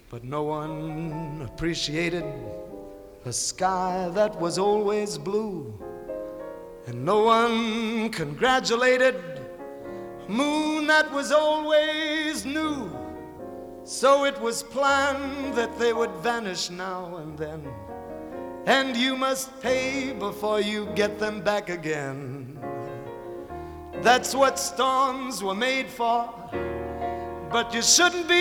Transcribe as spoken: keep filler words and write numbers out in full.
But no one appreciated a sky that was always blue, and no one congratulated a moon that was always new. So it was planned that they would vanish now and then, and you must pay before you get them back again. That's what storms were made for, but you shouldn't be